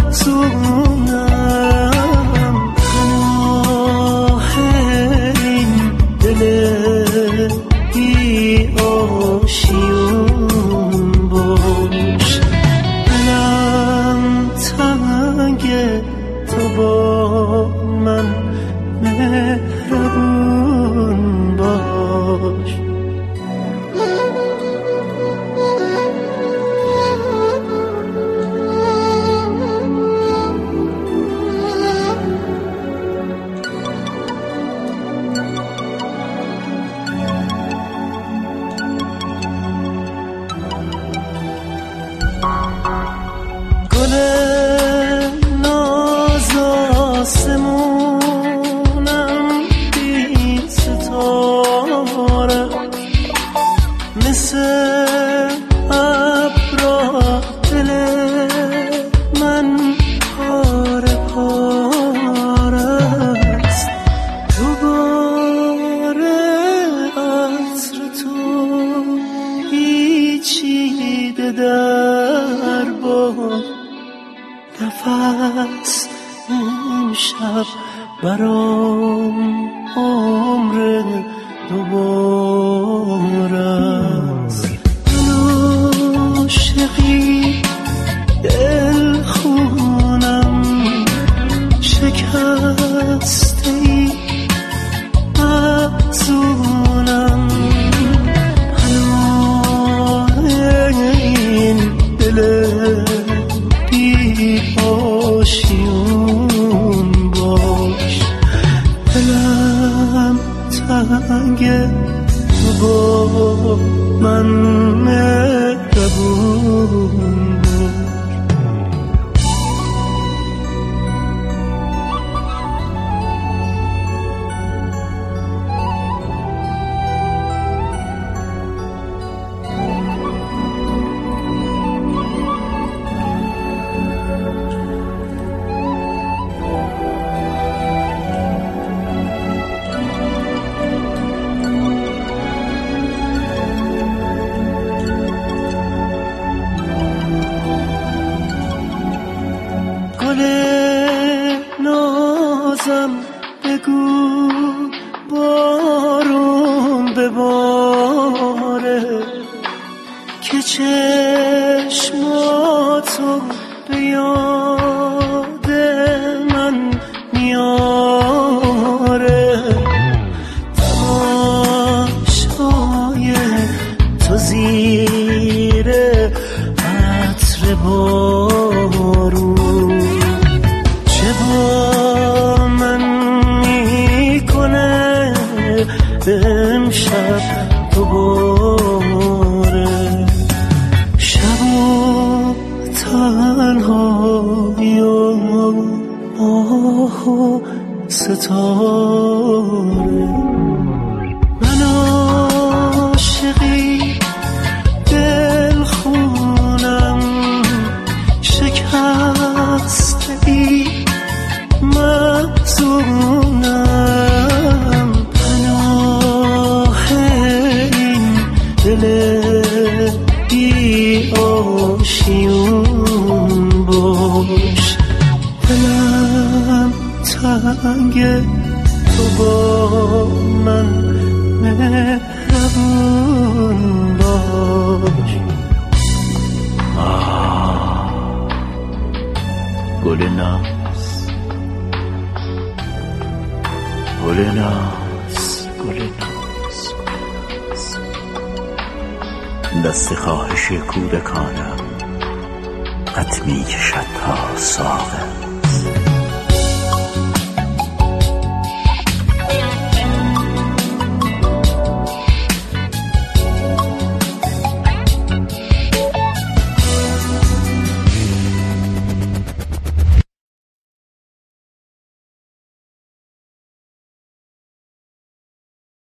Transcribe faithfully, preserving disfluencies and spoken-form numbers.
محزونم، پناه این دل بی آشیون باش. دلم تنگه تو با من مهربون باش. گل ناز آسمونم بی ستاره، مثل ابرا دل من پاره پاره است. دوباره عطر تو پیچیده در باد، نفس امشب برام عمر دوباره است. من عاشقی دل خونم شکسته ای محزونم، پناه این دل بی آشیون باش. دلم تنگه تو با من مهربون باش. گل نازم بگو بارون بباره، که چشماتو به یاد من میاره. تماشای تو زیر عطر بارون چه با من میکنه امشب دوباره. شب و تنهایی و ماه و ستاره، من عاشقی دل خونم شکسته ای محزونم، پناه این دل بی آشیون باش. دلم تنگه تو با من مهربون باش. آه گل ناز، گل ناز، گل ناز، دست خواهش کودکانم قد می کشد تا ساغر.